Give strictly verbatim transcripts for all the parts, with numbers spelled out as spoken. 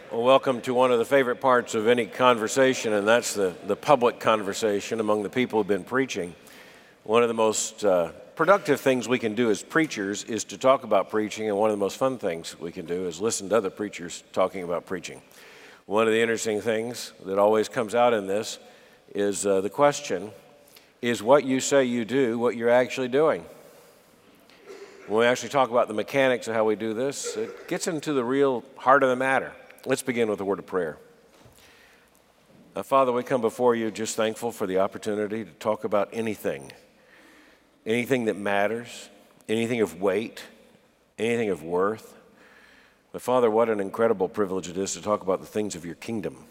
Well, welcome to one of the favorite parts of any conversation, and that's the, the public conversation among the people who've been preaching. One of the most uh, productive things we can do as preachers is to talk about preaching, and one of the most fun things we can do is listen to other preachers talking about preaching. One of the interesting things that always comes out in this is uh, the question, is what you say you do what you're actually doing? When we actually talk about the mechanics of how we do this, it gets into the real heart of the matter. Let's begin with a word of prayer. Uh, Father, we come before you just thankful for the opportunity to talk about anything, anything that matters, anything of weight, anything of worth. But Father, what an incredible privilege it is to talk about the things of your kingdom,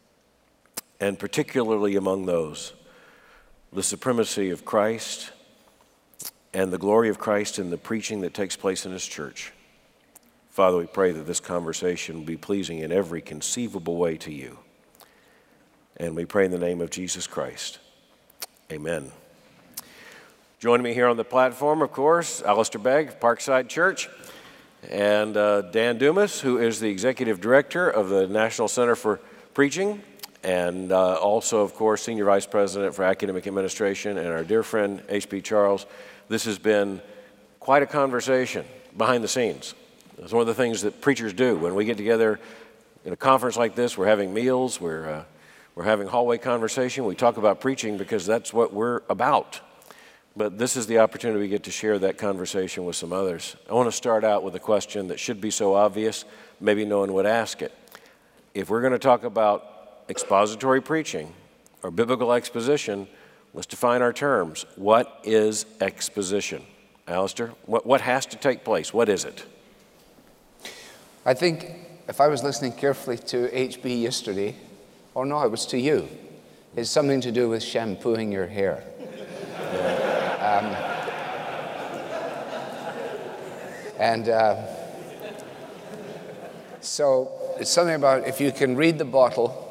and particularly among those, the supremacy of Christ and the glory of Christ in the preaching that takes place in his church. Father, we pray that this conversation will be pleasing in every conceivable way to you. And we pray in the name of Jesus Christ. Amen. Joining me here on the platform, of course, Alistair Begg, Parkside Church, and uh, Dan Dumas, who is the Executive Director of the National Center for Preaching, and uh, also, of course, Senior Vice President for Academic Administration, and our dear friend, H B Charles. This has been quite a conversation behind the scenes. It's one of the things that preachers do. When we get together in a conference like this, we're having meals, we're, uh, we're having hallway conversation, we talk about preaching because that's what we're about. But this is the opportunity we get to share that conversation with some others. I want to start out with a question that should be so obvious, maybe no one would ask it. If we're going to talk about expository preaching or biblical exposition, let's define our terms. What is exposition? Alistair, what, what has to take place? What is it? I think if I was listening carefully to H B yesterday, or no, it was to you, it's something to do with shampooing your hair. um, and uh, so it's something about if you can read the bottle,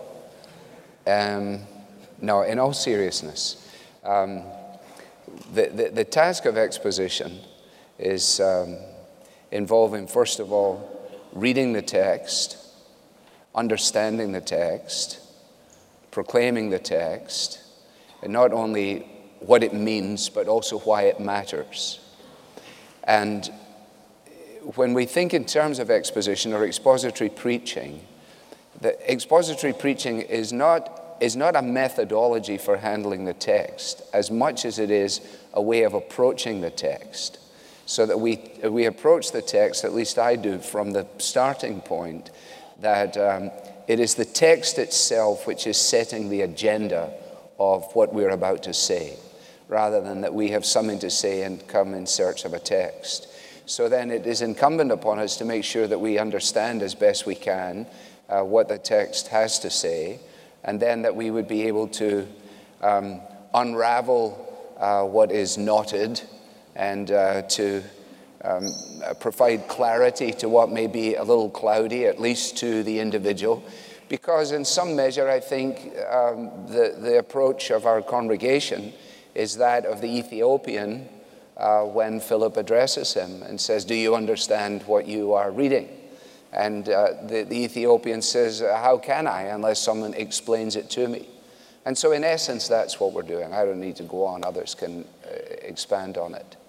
um, no, in all seriousness, um, the, the, the task of exposition is um, involving, first of all, reading the text, understanding the text, proclaiming the text, and not only what it means, but also why it matters. And when we think in terms of exposition or expository preaching, the expository preaching is not, is not a methodology for handling the text as much as it is a way of approaching the text. So that we we approach the text, at least I do, from the starting point that um, it is the text itself which is setting the agenda of what we're about to say, rather than that we have something to say and come in search of a text. So then it is incumbent upon us to make sure that we understand as best we can uh, what the text has to say, and then that we would be able to um, unravel uh, what is knotted, and uh, to um, provide clarity to what may be a little cloudy, at least to the individual. Because in some measure, I think um, the, the approach of our congregation is that of the Ethiopian uh, when Philip addresses him and says, "Do you understand what you are reading?" And uh, the, the Ethiopian says, "How can I unless someone explains it to me?" And so in essence, that's what we're doing. I don't need to go on. Others can uh, expand on it.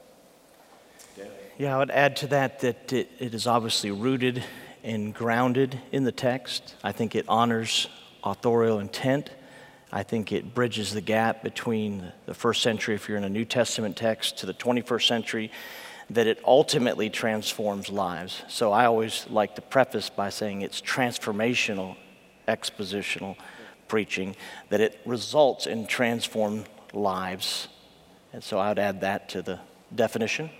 Yeah, I would add to that that it, it is obviously rooted and grounded in the text. I think it honors authorial intent. I think it bridges the gap between the first century, if you're in a New Testament text, to the twenty-first century, that it ultimately transforms lives. So I always like to preface by saying it's transformational, expositional preaching, that it results in transformed lives. And so I would add that to the definition.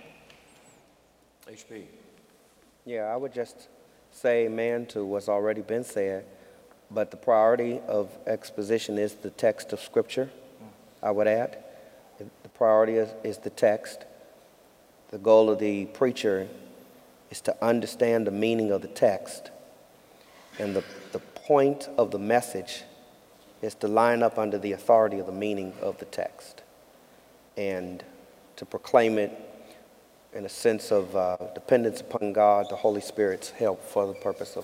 H P. Yeah, I would just say amen to what's already been said, but the priority of exposition is the text of Scripture, I would add. The priority is, is the text. The goal of the preacher is to understand the meaning of the text, and the, the point of the message is to line up under the authority of the meaning of the text and to proclaim it in a sense of uh, dependence upon God, the Holy Spirit's help for the purpose of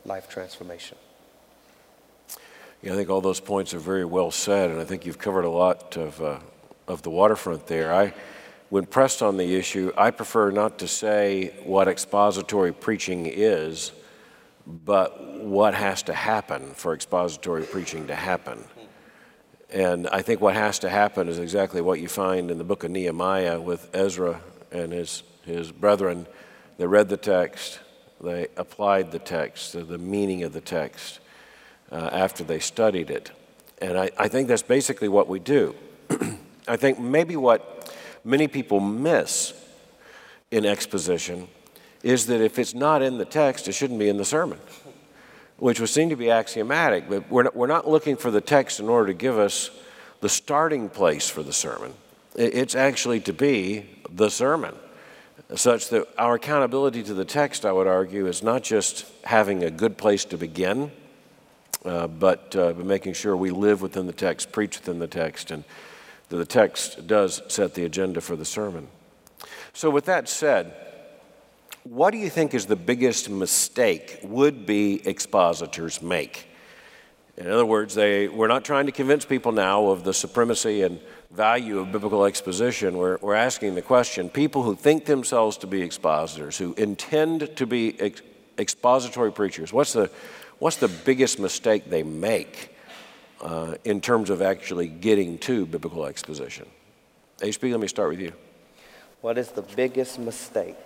life transformation. Yeah, I think all those points are very well said, and I think you've covered a lot of, uh, of the waterfront there. I, when pressed on the issue, I prefer not to say what expository preaching is, but what has to happen for expository preaching to happen. And I think what has to happen is exactly what you find in the book of Nehemiah with Ezra and his, his brethren. They read the text, they applied the text, the meaning of the text, uh, after they studied it. And I, I think that's basically what we do. I think maybe what many people miss in exposition is that if it's not in the text, it shouldn't be in the sermon, which would seem to be axiomatic, but we're not, we're not looking for the text in order to give us the starting place for the sermon. It's actually to be the sermon, such that our accountability to the text, I would argue, is not just having a good place to begin, uh, but, uh, but making sure we live within the text, preach within the text, and that the text does set the agenda for the sermon. So with that said, what do you think is the biggest mistake would-be expositors make? In other words, they, we're not trying to convince people now of the supremacy and value of biblical exposition. We're, we're asking the question, people who think themselves to be expositors, who intend to be ex- expository preachers, what's the, what's the biggest mistake they make uh, in terms of actually getting to biblical exposition? H P, let me start with you. What is the biggest mistake?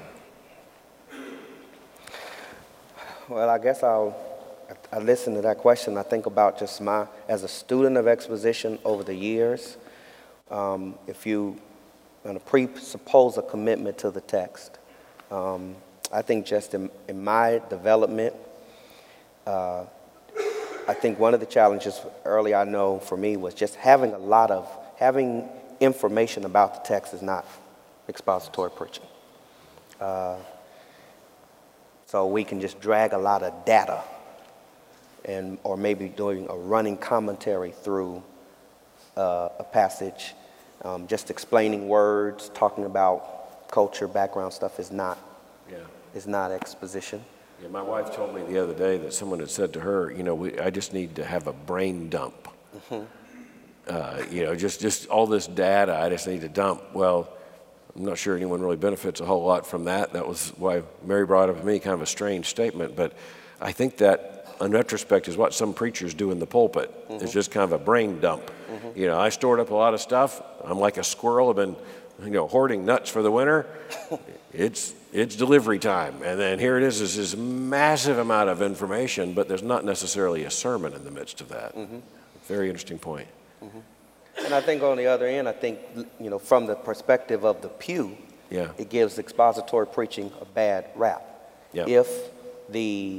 Well, I guess I'll, I listen to that question. I think about just my, as a student of exposition over the years, um, if you want to presuppose a commitment to the text, um, I think just in, in my development, uh, I think one of the challenges early I know for me was just having a lot of, having information about the text is not expository preaching. Uh, So we can just drag a lot of data and or maybe doing a running commentary through uh, a passage. Um, just explaining words, talking about culture, background stuff is not, Yeah. is not exposition. Yeah, my wife told me the other day that someone had said to her, you know, we, I just need to have a brain dump. Mm-hmm. Uh, you know, just, just all this data I just need to dump. Well, I'm not sure anyone really benefits a whole lot from that. That was why Mary brought up to me kind of a strange statement. But I think that, in retrospect, is what some preachers do in the pulpit. Mm-hmm. It's just kind of a brain dump. Mm-hmm. You know, I stored up a lot of stuff. I'm like a squirrel. I've been, you know, hoarding nuts for the winter. it's it's delivery time. And then here it is, is this massive amount of information, but there's not necessarily a sermon in the midst of that. Mm-hmm. Very interesting point. Mm-hmm. And I think on the other end, I think, you know, from the perspective of the pew, yeah. it gives expository preaching a bad rap. Yeah. If the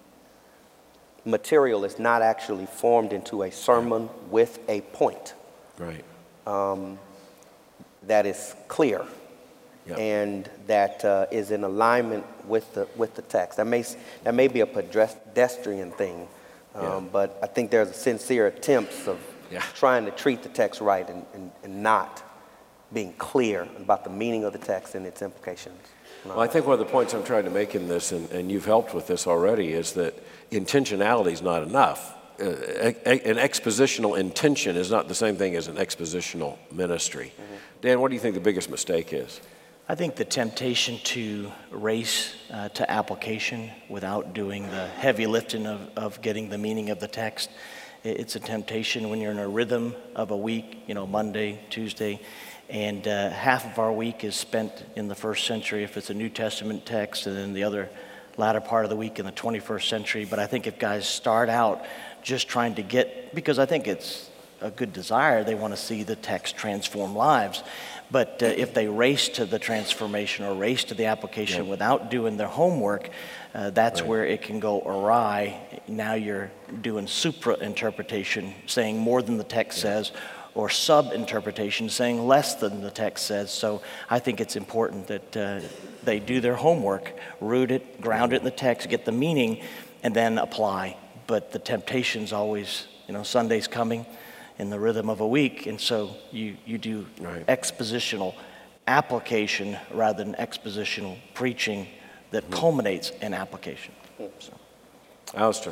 material is not actually formed into a sermon with a point, right, um, that is clear, yeah. and that uh, is in alignment with the with the text. That may that may be a pedestrian thing, um, yeah. but I think there's sincere attempts of Yeah. trying to treat the text right and, and, and not being clear about the meaning of the text and its implications. Well, I think one of the points I'm trying to make in this, and, and you've helped with this already, is that intentionality is not enough. Uh, a, an expositional intention is not the same thing as an expositional ministry. Mm-hmm. Dan, what do you think the biggest mistake is? I think the temptation to race uh, to application without doing the heavy lifting of, of getting the meaning of the text. It's a temptation when you're in a rhythm of a week, you know, Monday, Tuesday, and uh, half of our week is spent in the first century if it's a New Testament text, and then the other latter part of the week in the twenty-first century. But I think if guys start out just trying to get, because I think it's a good desire, they want to see the text transform lives. But uh, if they race to the transformation or race to the application yep. without doing their homework, uh, that's right. where it can go awry. Now you're doing supra-interpretation, saying more than the text yeah. says, or sub-interpretation, saying less than the text says. So I think it's important that uh, they do their homework, root it, ground it in the text, get the meaning, and then apply. But the temptation's always, you know, Sunday's coming in the rhythm of a week, and so you, you do right. expositional application rather than expositional preaching that mm-hmm. culminates in application. So. Alistair.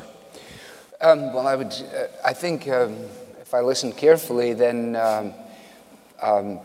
Um, well, I would. Uh, I think um, if I listen carefully, then um, um,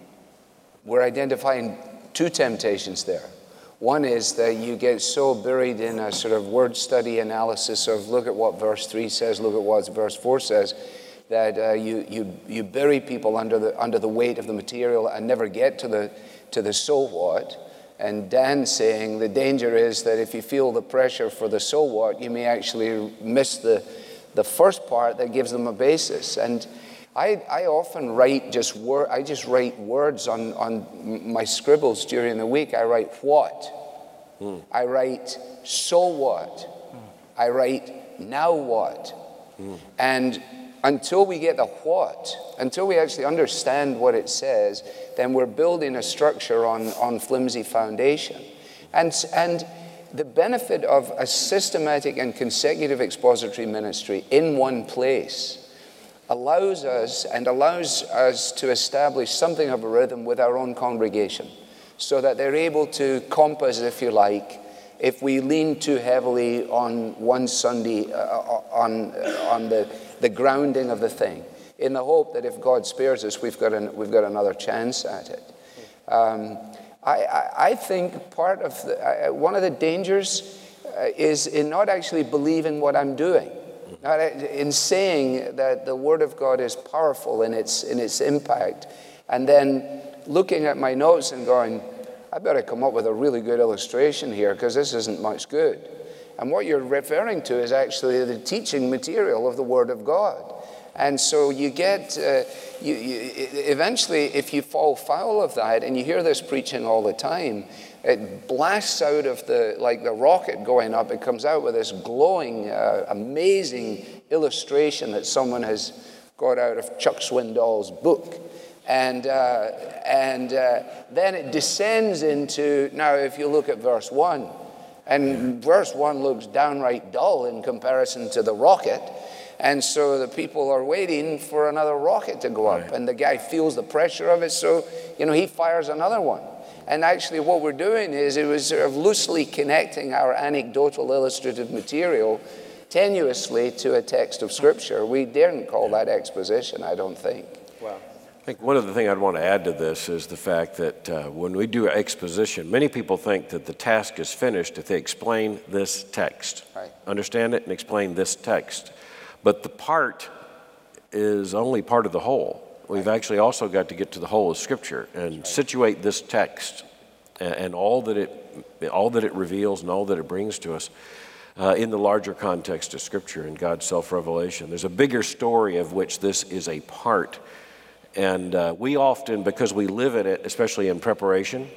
we're identifying two temptations there. One is that you get so buried in a sort of word study analysis of look at what verse three says, look at what verse four says, that uh, you you you bury people under the under the weight of the material and never get to the to the so what. And Dan's saying the danger is that if you feel the pressure for the so what, you may actually miss the, the first part that gives them a basis. And I, I often write just word, I just write words on, on my scribbles during the week. I write what? Mm. I write so what? Mm. I write now what? Mm. And until we get the what, until we actually understand what it says, then we're building a structure on, on flimsy foundation. And, and the benefit of a systematic and consecutive expository ministry in one place allows us and allows us to establish something of a rhythm with our own congregation so that they're able to compass, if you like, if we lean too heavily on one Sunday, uh, on, on the, the grounding of the thing, in the hope that if God spares us, we've got, an, we've got another chance at it. Um, I, I, I think part of the, uh, one of the dangers uh, is in not actually believing what I'm doing. Not in saying that the Word of God is powerful in its, in its impact, and then looking at my notes and going, I better come up with a really good illustration here because this isn't much good. And what you're referring to is actually the teaching material of the Word of God. And so you get, uh, you, you, eventually, if you fall foul of that, and you hear this preaching all the time, it blasts out of the, like the rocket going up, it comes out with this glowing, uh, amazing illustration that someone has got out of Chuck Swindoll's book. And, uh, and uh, then it descends into, now if you look at verse one, and verse one looks downright dull in comparison to the rocket, and so the people are waiting for another rocket to go up, right. And the guy feels the pressure of it, so, you know, he fires another one. And actually what we're doing is it was sort of loosely connecting our anecdotal illustrative material tenuously to a text of Scripture. We daren't call that exposition, I don't think. Wow. I think one of the things I'd want to add to this is the fact that uh, when we do exposition, many people think that the task is finished if they explain this text. Right. Understand it and explain this text. But the part is only part of the whole. We've actually also got to get to the whole of Scripture and right. situate this text and, and all that it, all that it reveals and all that it brings to us uh, in the larger context of Scripture and God's self-revelation. There's a bigger story of which this is a part. And uh, we often, because we live in it, especially in preparation,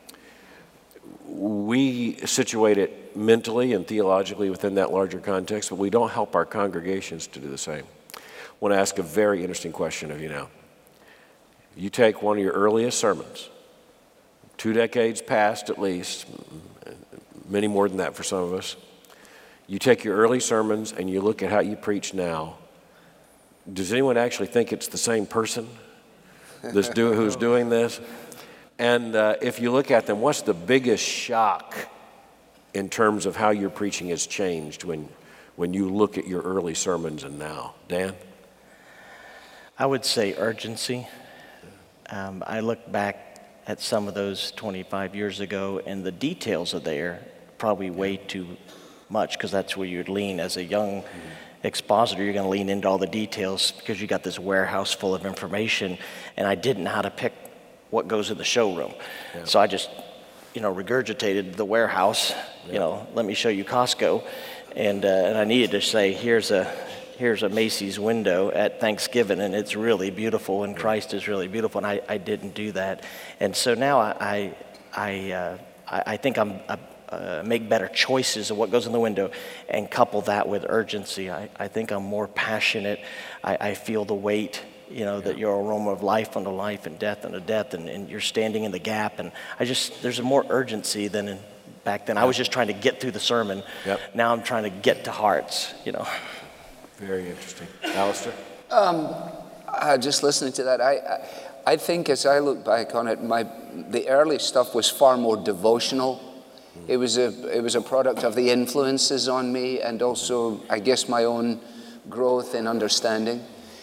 we situate it mentally and theologically within that larger context, but we don't help our congregations to do the same. I want to ask a very interesting question of you now. You take one of your earliest sermons, two decades past at least, many more than that for some of us. You take your early sermons and you look at how you preach now. Does anyone actually think it's the same person that's do, who's doing this? And uh, if you look at them, what's the biggest shock in terms of how your preaching has changed when, when you look at your early sermons and now? Dan? I would say urgency. Um, I look back at some of those twenty-five years ago, and the details are there, probably way too much, because that's where you'd lean as a young mm-hmm. expositor. You're going to lean into all the details because you got this warehouse full of information, and I didn't know how to pick what goes in the showroom. Yeah. So I just, you know, regurgitated the warehouse, yeah. you know, let me show you Costco. And, uh, and I needed to say, here's a, here's a Macy's window at Thanksgiving, and it's really beautiful, and Christ is really beautiful, and I, I didn't do that. And so now I, I, I, uh, I, I think I'm, I uh, make better choices of what goes in the window and couple that with urgency. I, I think I'm more passionate. I, I feel the weight, you know, yeah. that you're aroma of life unto life and death unto death, and, and you're standing in the gap. And I just, there's a more urgency than in, back then. I was just trying to get through the sermon. Yep. Now I'm trying to get to hearts, you know. Very interesting. Alistair? Um, uh, just listening to that, I, I I think as I look back on it, my the early stuff was far more devotional. It was a it was a product of the influences on me, and also, I guess, my own growth in understanding.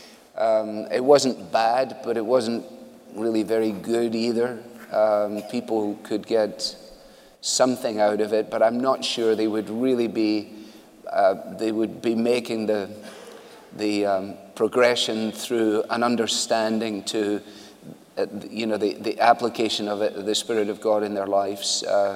Um, it wasn't bad, but it wasn't really very good either. Um, people could get something out of it, but I'm not sure they would really be uh, they would be making the the um, progression through an understanding to uh, you know the, the application of it, the Spirit of God in their lives. Uh,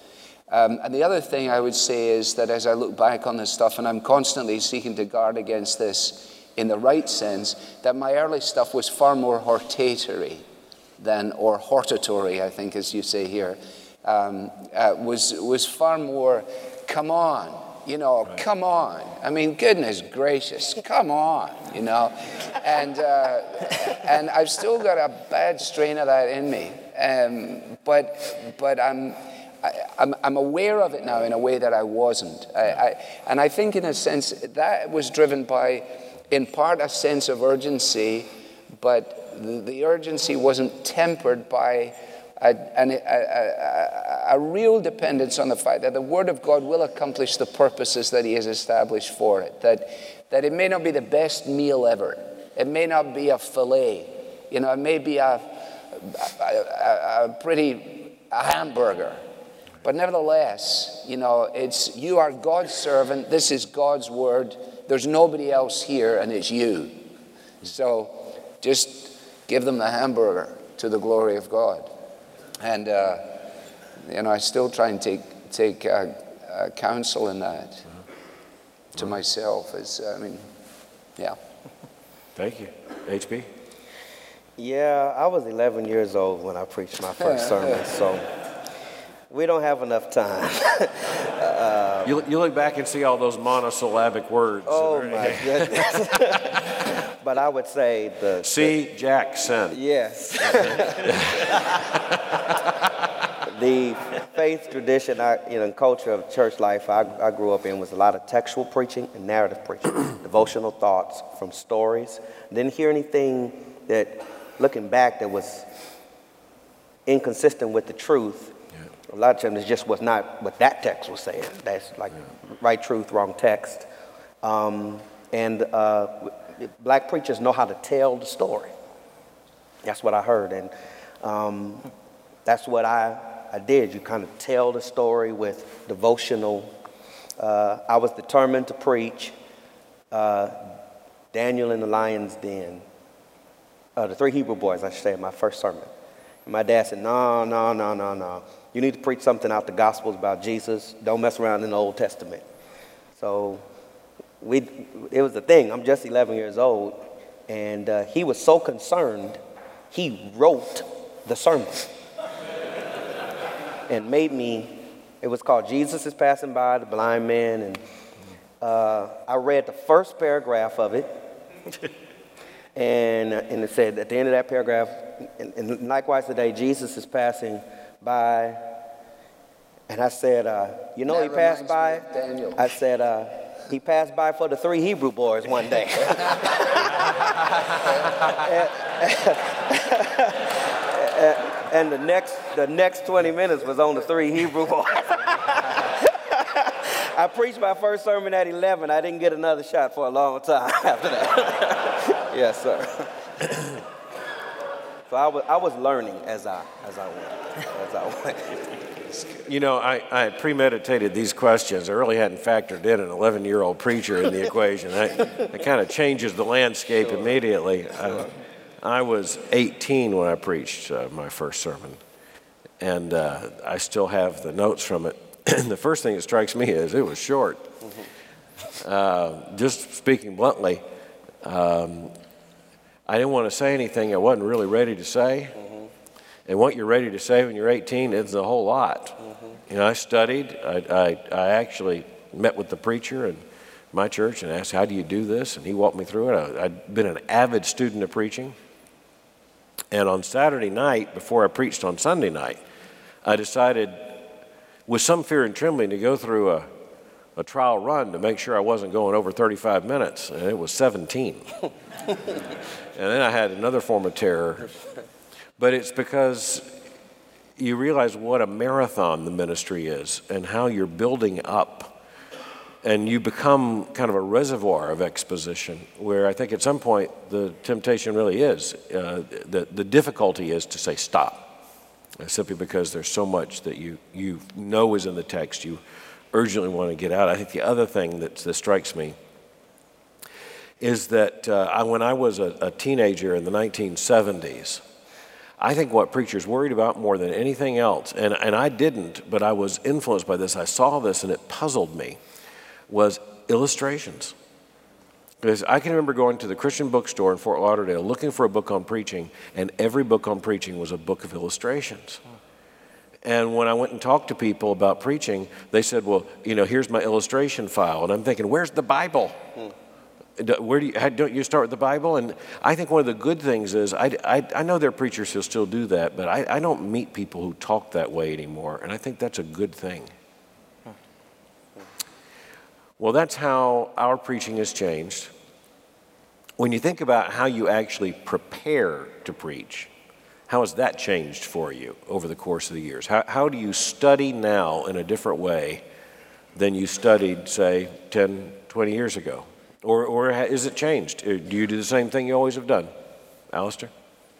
um, and the other thing I would say is that as I look back on this stuff, and I'm constantly seeking to guard against this in the right sense, that my early stuff was far more hortatory than, or hortatory, I think, as you say here, um, uh, was was far more, come on, you know, right. come on. I mean, goodness gracious, come on, you know. And uh, and I've still got a bad strain of that in me, um, but but I'm. I, I'm, I'm aware of it now in a way that I wasn't. I, I, and I think in a sense that was driven by, in part, a sense of urgency, but the, the urgency wasn't tempered by a, an, a, a, a real dependence on the fact that the Word of God will accomplish the purposes that He has established for it. That, that it may not be the best meal ever. It may not be a fillet. You know, it may be a, a, a, a pretty a hamburger. But nevertheless, you know, it's you are God's servant. This is God's word. There's nobody else here, and it's you. So just give them the hamburger to the glory of God. And, uh, you know, I still try and take take uh, uh, counsel in that to myself. As, I mean, yeah. Thank you. H B? Yeah, I was eleven years old when I preached my first sermon, so we don't have enough time. uh, you, you look back and see all those monosyllabic words. Oh, my goodness. But I would say the... See, the, Jackson. Yes. The faith tradition, I, you know, and culture of church life I, I grew up in was a lot of textual preaching and narrative preaching, devotional thoughts from stories. Didn't hear anything that, looking back, that was inconsistent with the truth. A lot of times it just was not what that text was saying. That's like yeah. right truth, wrong text. Um, and uh, black preachers know how to tell the story. That's what I heard. And um, that's what I, I did. You kind of tell the story with devotional. Uh, I was determined to preach uh, Daniel in the Lion's Den. Uh, the three Hebrew boys, I should say, in my first sermon. And my dad said, no, no, no, no, no. You need to preach something out the Gospels about Jesus. Don't mess around in the Old Testament. So we, it was a thing. I'm just eleven years old. And uh, he was so concerned, he wrote the sermon. And made me, it was called Jesus is Passing By, the Blind Man. And uh, I read the first paragraph of it. and, and it said at the end of that paragraph, and, and likewise today, Jesus is passing by, and I said, uh, you know, that he passed by. Daniel. I said, uh, he passed by for the three Hebrew boys one day. and, and the next, the next twenty minutes was on the three Hebrew boys. I preached my first sermon at eleven. I didn't get another shot for a long time after that. Yes, sir. So I was, I was learning as I as I went. As I went. You know, I, I premeditated these questions. I really hadn't factored in an eleven-year-old preacher in the equation. That, that kind of changes the landscape sure. immediately. Sure. I, I was eighteen when I preached uh, my first sermon, and uh, I still have the notes from it. The first thing that strikes me is it was short. Mm-hmm. Uh, just speaking bluntly, um, I didn't want to say anything I wasn't really ready to say. Mm-hmm. And what you're ready to say when you're eighteen is a whole lot. Mm-hmm. You know, I studied. I, I, I actually met with the preacher in my church and asked, how do you do this? And he walked me through it. I, I'd been an avid student of preaching. And on Saturday night, before I preached on Sunday night, I decided with some fear and trembling to go through a, a trial run to make sure I wasn't going over thirty-five minutes. And it was seventeen. And then I had another form of terror. But it's because you realize what a marathon the ministry is and how you're building up. And you become kind of a reservoir of exposition where I think at some point the temptation really is, uh, the, the difficulty is to say stop, uh, simply because there's so much that you, you know is in the text you urgently want to get out. I think the other thing that, that strikes me is that uh, I, when I was a, a teenager in the nineteen seventies, I think what preachers worried about more than anything else, and, and I didn't, but I was influenced by this, I saw this and it puzzled me, was illustrations. Because I can remember going to the Christian bookstore in Fort Lauderdale looking for a book on preaching, and every book on preaching was a book of illustrations. And when I went and talked to people about preaching, they said, well, you know, here's my illustration file. And I'm thinking, where's the Bible? Hmm. Where do you, don't you start with the Bible? And I think one of the good things is, I, I, I know there are preachers who still do that, but I, I don't meet people who talk that way anymore, and I think that's a good thing. Well, that's how our preaching has changed. When you think about how you actually prepare to preach, how has that changed for you over the course of the years? How, how do you study now in a different way than you studied, say, ten, twenty years ago? Or, or is it changed? Do you do the same thing you always have done? Alistair?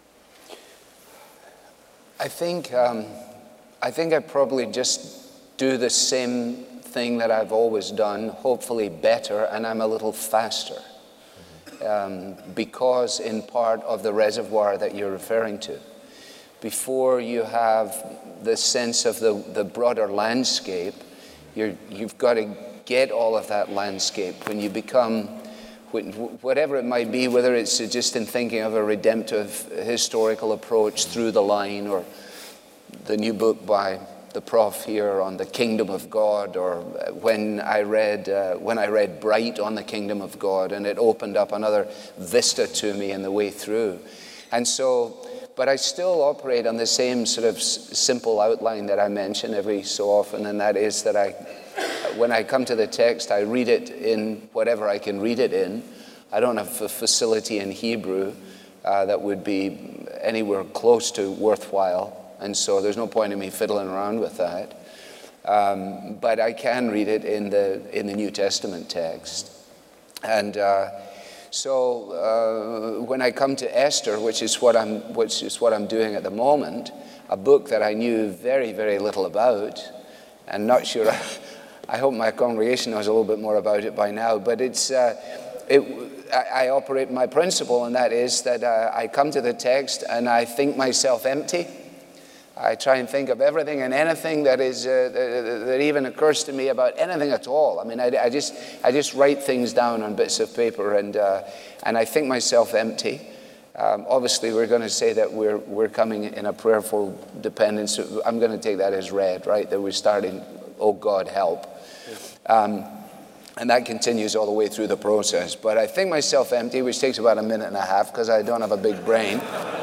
I think, um, I think I probably just do the same thing that I've always done, hopefully better, and I'm a little faster. Um, because in part of the reservoir that you're referring to. Before you have the sense of the, the broader landscape, you're, you've got to get all of that landscape. When you become, whatever it might be, whether it's just in thinking of a redemptive historical approach through the line, or the new book by the prof here on the kingdom of God, or when I read uh, when I read Bright on the kingdom of God, and it opened up another vista to me in the way through. And so, but I still operate on the same sort of s- simple outline that I mention every so often, and that is that I, when I come to the text, I read it in whatever I can read it in. I don't have a facility in Hebrew uh, that would be anywhere close to worthwhile. And so there's no point in me fiddling around with that. Um, but I can read it in the in the New Testament text. And uh, so uh, when I come to Esther, which is what I'm which is what I'm doing at the moment, a book that I knew very, very little about, and not sure. I hope my congregation knows a little bit more about it by now. But it's uh, it. I, I operate my principle, and that is that uh, I come to the text and I think myself empty. I try and think of everything and anything that is uh, that, that even occurs to me about anything at all. I mean, I, I just I just write things down on bits of paper, and uh, and I think myself empty. Um, obviously, we're going to say that we're we're coming in a prayerful dependence. I'm going to take that as read, right? That we're starting, oh God, help, um, and that continues all the way through the process. But I think myself empty, which takes about a minute and a half because I don't have a big brain.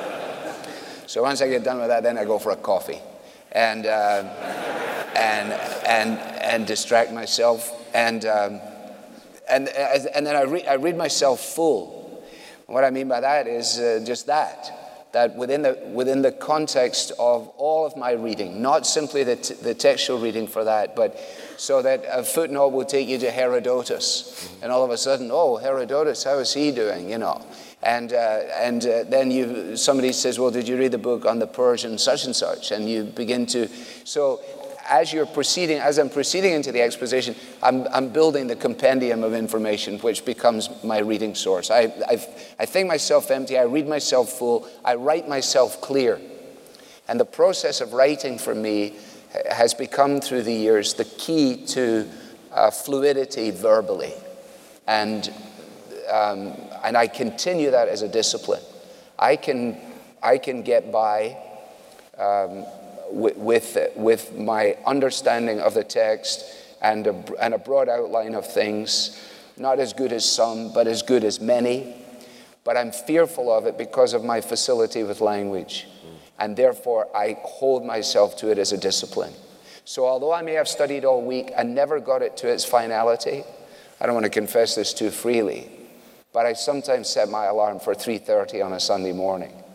So once I get done with that, then I go for a coffee, and uh, and and and distract myself, and um, and and then I read I read myself full. What I mean by that is uh, just that that within the within the context of all of my reading, not simply the t- the textual reading for that, but so that a footnote will take you to Herodotus, and all of a sudden, oh, Herodotus, how is he doing? You know. And uh, and uh, then you somebody says, well, did you read the book on the Persian such and such? And you begin to, so as you're proceeding, as I'm proceeding into the exposition, I'm I'm building the compendium of information, which becomes my reading source. I I've, I think myself empty, I read myself full, I write myself clear. And the process of writing for me has become through the years the key to uh, fluidity verbally. And Um, and I continue that as a discipline. I can I can get by um, with, with with my understanding of the text and a, and a broad outline of things, not as good as some, but as good as many. But I'm fearful of it because of my facility with language, and therefore I hold myself to it as a discipline. So although I may have studied all week and never got it to its finality, I don't want to confess this too freely, but I sometimes set my alarm for three thirty on a Sunday morning.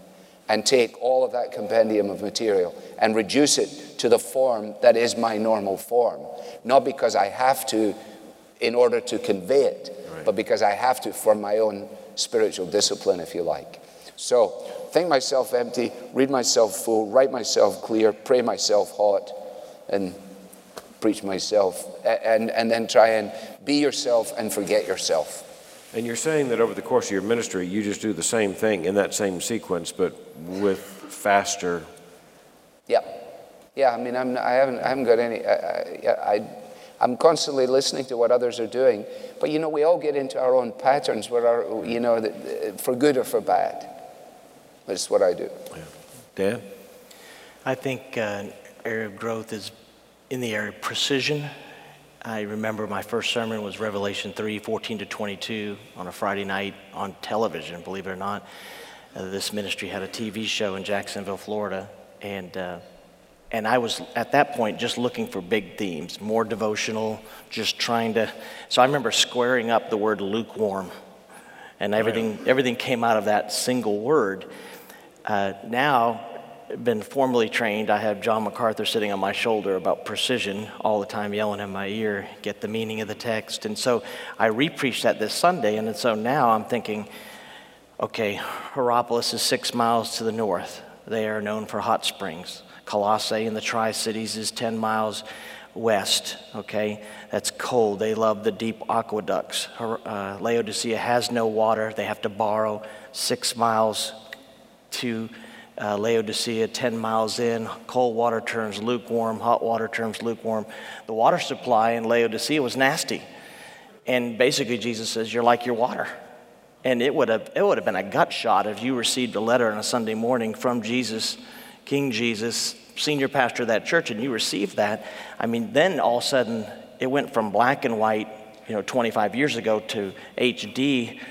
and take all of that compendium of material and reduce it to the form that is my normal form. Not because I have to in order to convey it, right, but because I have to for my own spiritual discipline, if you like. So, think myself empty, read myself full, write myself clear, pray myself hot, and preach myself, and, and then try and be yourself and forget yourself. And you're saying that over the course of your ministry, you just do the same thing in that same sequence, but with faster. Yeah, yeah. I mean, I'm, I haven't, I haven't got any. I, I, I, I'm constantly listening to what others are doing, but you know, we all get into our own patterns, where our, you know, for good or for bad. That's what I do. Yeah. Dan? I think uh, area of growth is in the area of precision. I remember my first sermon was Revelation three, fourteen to twenty-two on a Friday night on television, believe it or not. Uh, this ministry had a T V show in Jacksonville, Florida, and uh, and I was at that point just looking for big themes, more devotional, just trying to, so I remember squaring up the word lukewarm, and everything, everything came out of that single word. Uh, now, been formally trained. I have John MacArthur sitting on my shoulder about precision all the time, yelling in my ear, get the meaning of the text. And so I re-preached that this Sunday, and so now I'm thinking, okay, Hierapolis is six miles to the north. They are known for hot springs. Colossae in the Tri-Cities is ten miles west, okay? That's cold. They love the deep aqueducts. Uh, Laodicea has no water. They have to borrow six miles to Uh, Laodicea, ten miles in, cold water turns lukewarm, hot water turns lukewarm. The water supply in Laodicea was nasty. And basically Jesus says, you're like your water. And it would have it would have been a gut shot if you received a letter on a Sunday morning from Jesus, King Jesus, senior pastor of that church, and you received that. I mean, then all of a sudden it went from black and white, you know, twenty-five years ago to H D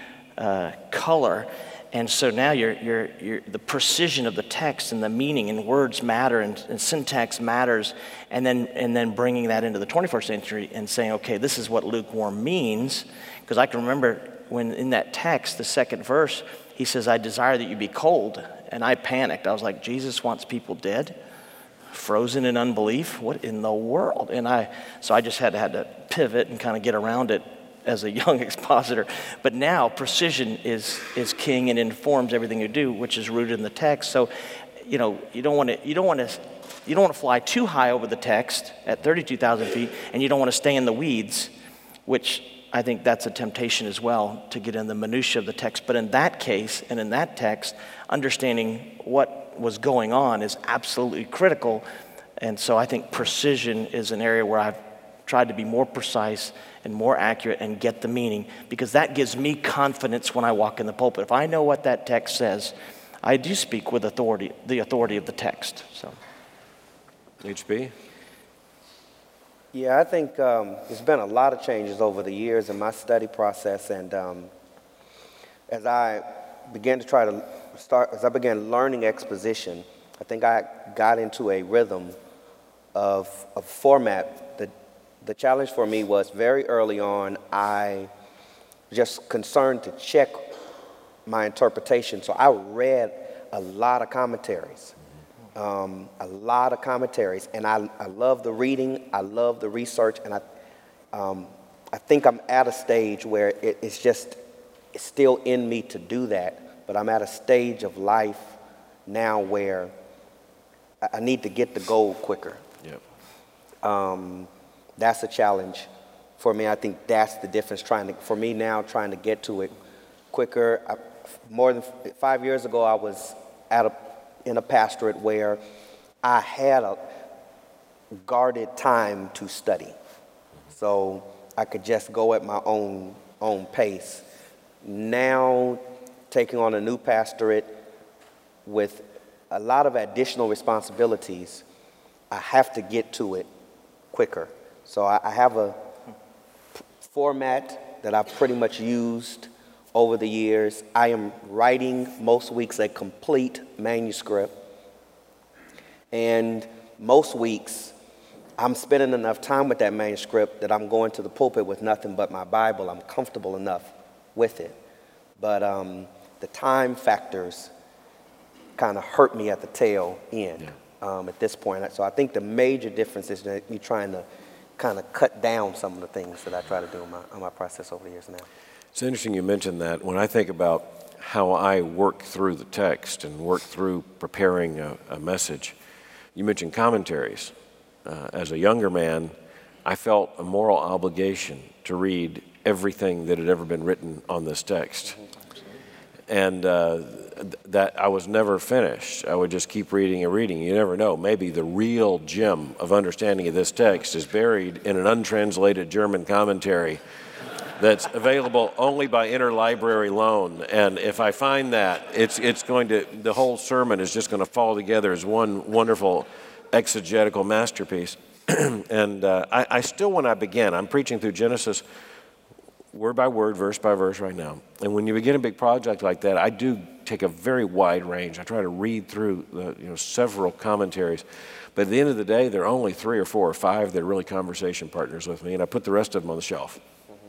uh, color. And so now you're, you're, you're, the precision of the text and the meaning and words matter, and, and syntax matters, and then and then bringing that into the twenty-first century and saying, okay, this is what lukewarm means. Because I can remember when in that text, the second verse, he says, I desire that you be cold. And I panicked. I was like, Jesus wants people dead, frozen in unbelief? What in the world? And I so I just had to, had to pivot and kind of get around it as a young expositor. But now precision is is king and informs everything you do, which is rooted in the text. So, you know, you don't want to you don't want to you don't want to fly too high over the text at thirty-two thousand feet, and you don't want to stay in the weeds, which I think that's a temptation as well, to get in the minutia of the text. But in that case and in that text, understanding what was going on is absolutely critical. And so I think precision is an area where I've tried to be more precise and more accurate and get the meaning, because that gives me confidence when I walk in the pulpit. If I know what that text says, I do speak with authority, the authority of the text. So, H B? Yeah, I think um, there's been a lot of changes over the years in my study process, and um, as I began to try to start, as I began learning exposition, I think I got into a rhythm of a format. The the challenge for me was very early on, I just concerned to check my interpretation. So I read a lot of commentaries, um, a lot of commentaries, and I, I love the reading, I love the research, and I, um, I think I'm at a stage where it, it's just it's still in me to do that, but I'm at a stage of life now where I, I need to get the goal quicker. Yep. Um, That's a challenge for me. I think that's the difference. Trying to, for me now, trying to get to it quicker. I, more than five years ago, I was at a in a pastorate where I had a guarded time to study, so I could just go at my own own pace. Now, taking on a new pastorate with a lot of additional responsibilities, I have to get to it quicker. So I, I have a p- format that I've pretty much used over the years. I am writing most weeks a complete manuscript. And most weeks, I'm spending enough time with that manuscript that I'm going to the pulpit with nothing but my Bible. I'm comfortable enough with it. But um, the time factors kind of hurt me at the tail end Yeah. um, at this point. So I think the major difference is that me trying to kind of cut down some of the things that I try to do in my, in my process over the years now. It's interesting you mentioned that. When I think about how I work through the text and work through preparing a, a message, you mentioned commentaries. Uh, as a younger man, I felt a moral obligation to read everything that had ever been written on this text. And uh, th- that I was never finished. I would just keep reading and reading. You never know. Maybe the real gem of understanding of this text is buried in an untranslated German commentary that's available only by interlibrary loan. And if I find that, it's it's going to, the whole sermon is just going to fall together as one wonderful exegetical masterpiece. and uh, I, I still, when I begin, I'm preaching through Genesis word by word, verse by verse right now. And when you begin a big project like that, I do take a very wide range. I try to read through the, you know, several commentaries. But at the end of the day, there are only three or four or five that are really conversation partners with me, and I put the rest of them on the shelf.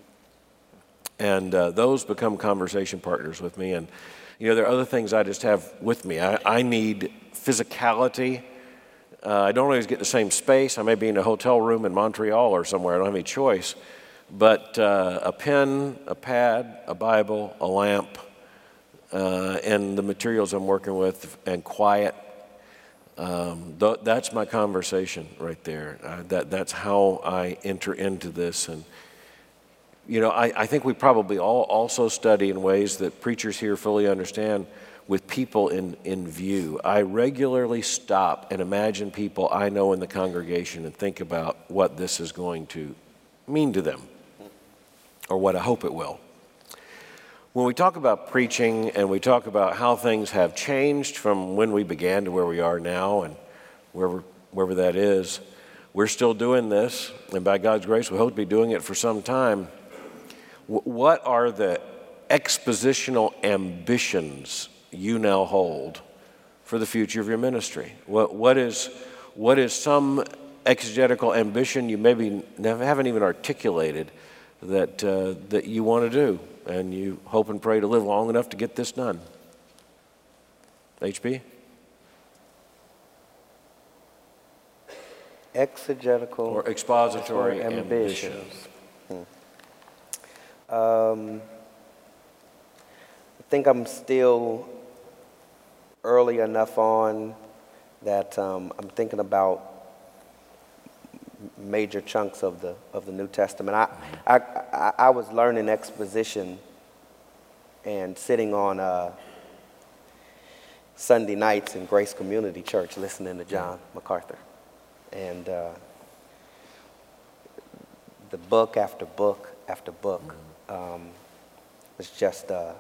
And uh, those become conversation partners with me. And, you know, there are other things I just have with me. I, I need physicality. Uh, I don't always get the same space. I may be in a hotel room in Montreal or somewhere. I don't have any choice. But uh, a pen, a pad, a Bible, a lamp, uh, and the materials I'm working with, and quiet, um, th- that's my conversation right there. Uh, that, that's how I enter into this. And you know, I, I think we probably all also study in ways that preachers here fully understand, with people in, in view. I regularly stop and imagine people I know in the congregation and think about what this is going to mean to them, or what I hope it will. When we talk about preaching and we talk about how things have changed from when we began to where we are now, and wherever, wherever that is, we're still doing this, and by God's grace, we hope to be doing it for some time. What are the expositional ambitions you now hold for the future of your ministry? What, what, is, what is some exegetical ambition you maybe never, haven't even articulated that, uh, that you want to do, and you hope and pray to live long enough to get this done? H P? Exegetical Or expository ambitions. ambitions. Hmm. Um, I think I'm still early enough on that um, I'm thinking about major chunks of the of the New Testament. I I, I, I was learning exposition and sitting on uh, Sunday nights in Grace Community Church listening to John MacArthur, and uh, the book after book after book um, was just uh,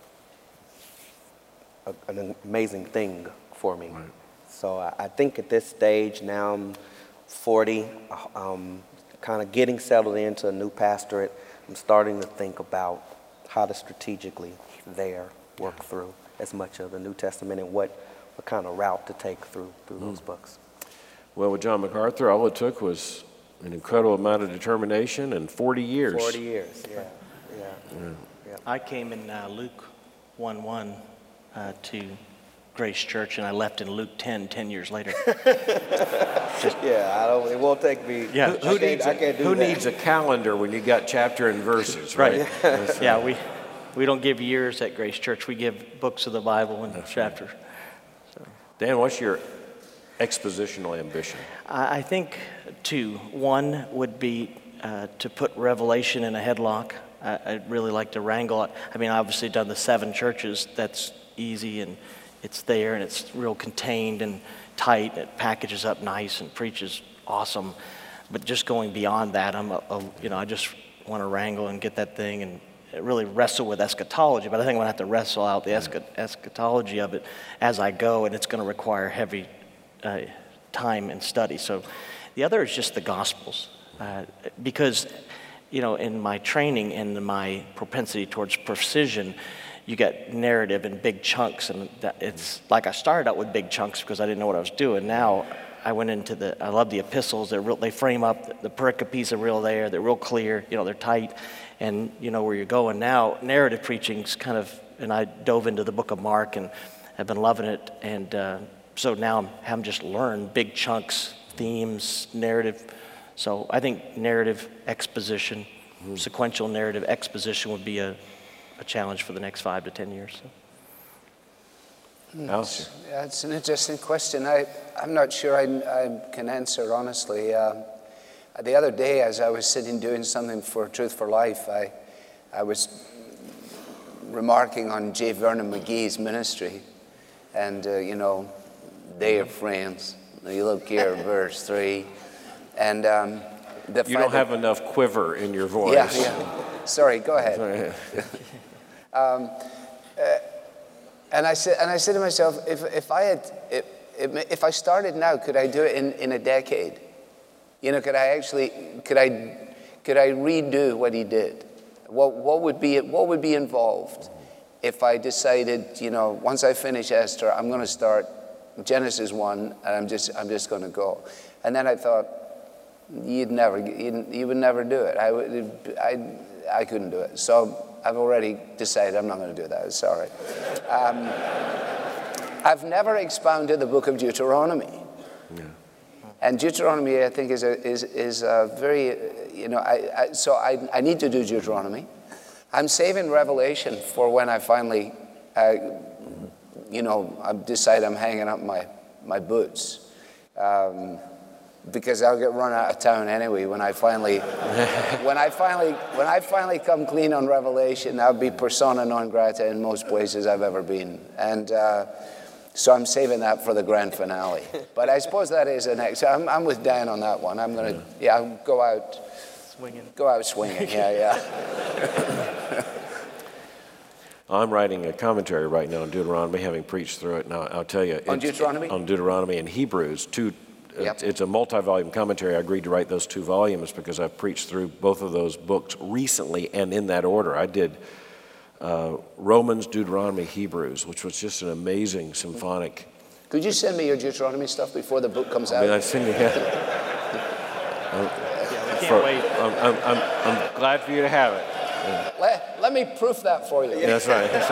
a, an amazing thing for me. Right. So I, I think at this stage now I'm forty, um, kind of getting settled into a new pastorate. I'm starting to think about how to strategically there work through as much of the New Testament and what, what kind of route to take through through mm. those books. Well, with John MacArthur, all it took was an incredible amount of determination and forty years. forty years, yeah. yeah. yeah. yeah. I came in uh, Luke one one uh, to Grace Church, and I left in Luke ten, ten years later. Just, yeah, I don't, it won't take me. Yeah. Who, who, needs, I can't do who that. needs a calendar when you got chapter and verses, right? Right. Yeah, we we don't give years at Grace Church. We give books of the Bible and That's chapters. Right. So. Dan, what's your expositional ambition? I, I think two. One would be uh, to put Revelation in a headlock. I, I'd really like to wrangle it. I mean, obviously done the seven churches. That's easy, and it's there, and it's real contained and tight. It packages up nice and preaches awesome. But just going beyond that, I'm a, a, you know, I just want to wrangle and get that thing and really wrestle with eschatology. But I think I'm going to have to wrestle out the esch- eschatology of it as I go, and it's going to require heavy uh, time and study. So the other is just the Gospels, uh, because, you know, in my training and my propensity towards precision, you get narrative in big chunks, and that it's like I started out with big chunks because I didn't know what I was doing. Now I went into the, I love the epistles. They're real, they frame up, the pericopes are real there, they're real clear, you know, they're tight, and you know where you're going. Now narrative preaching's kind of, and I dove into the book of Mark and have been loving it. And uh, so now I'm having just learned big chunks, themes, narrative. So I think narrative exposition, mm-hmm. sequential narrative exposition would be a, a challenge for the next five to ten years. So. It's, yeah, it's an interesting question. I, I'm not sure I, I can answer honestly. Uh, the other day, as I was sitting doing something for Truth for Life, I, I was remarking on J. Vernon McGee's ministry, and uh, you know, they are friends. You look here, verse three, and um, the you don't have enough quiver in your voice. Yeah, yeah. Sorry, go ahead. um, uh, And I said, and I said to myself, if if I had, if, if I started now, could I do it in, in a decade? You know, could I actually, could I, could I redo what he did? What what would be what would be involved if I decided, you know, once I finish Esther, I'm going to start Genesis one, and I'm just I'm just going to go. And then I thought, you'd never, you'd, you would never do it. I would, I I couldn't do it. So I've already decided I'm not going to do that. Sorry. Um, I've never expounded the book of Deuteronomy. Yeah. And Deuteronomy, I think, is a, is is a very, you know, I, I so I I need to do Deuteronomy. I'm saving Revelation for when I finally, uh, you know, I decide I'm hanging up my my boots. Um, Because I'll get run out of town anyway when I finally, when I finally, when I finally come clean on Revelation, I'll be persona non grata in most places I've ever been, and uh, so I'm saving that for the grand finale. But I suppose that is an ex. I'm, I'm with Dan on that one. I'm gonna, yeah, I'll go out swinging. Go out swinging. Yeah, yeah. I'm writing a commentary right now on Deuteronomy, having preached through it. Now I'll tell you, on Deuteronomy, on Deuteronomy and Hebrews, two. Yep. It's a multi-volume commentary. I agreed to write those two volumes because I've preached through both of those books recently and in that order. I did uh, Romans, Deuteronomy, Hebrews, which was just an amazing symphonic. Could you send me your Deuteronomy stuff before the book comes I out? mean, I send you. Yeah. I'm, yeah, we can't for, wait. I'm, I'm, I'm, I'm glad for you to have it. Yeah. Let, let me proof that for you. Yeah, that's right. That's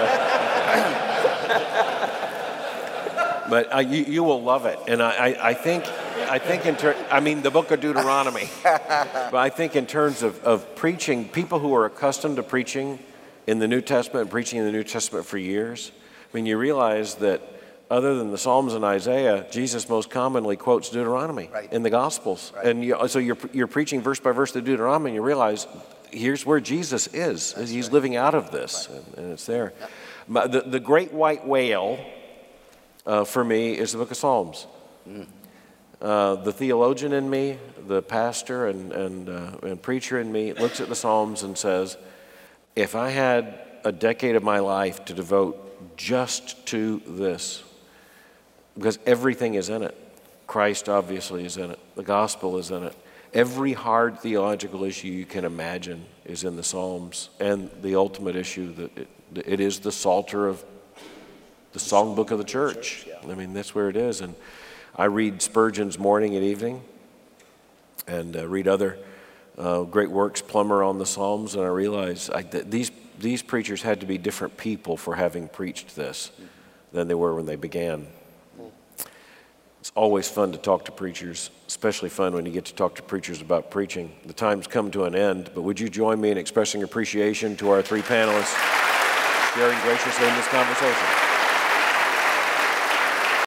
right. But uh, you, you will love it, and I, I, I think. I think in ter- I mean the book of Deuteronomy, but I think in terms of, of preaching, people who are accustomed to preaching in the New Testament and preaching in the New Testament for years, I mean, you realize that other than the Psalms and Isaiah, Jesus most commonly quotes Deuteronomy right. in the Gospels. Right. And you, so you're, you're preaching verse by verse the Deuteronomy, and you realize here's where Jesus is. That's He's right. living out of this, right. and, and it's there. Yep. The, the great white whale uh, for me is the book of Psalms. Mm. Uh, the theologian in me, the pastor and, and, uh, and preacher in me looks at the Psalms and says, if I had a decade of my life to devote just to this, because everything is in it. Christ obviously is in it. The gospel is in it. Every hard theological issue you can imagine is in the Psalms, and the ultimate issue that it, it is the psalter of the songbook of the church. I mean, that's where it is. And I read Spurgeon's Morning and Evening, and uh, read other uh, great works, Plummer on the Psalms, and I realize I, th- these these preachers had to be different people for having preached this than they were when they began. It's always fun to talk to preachers, especially fun when you get to talk to preachers about preaching. The time's come to an end, but would you join me in expressing appreciation to our three panelists sharing graciously in this conversation?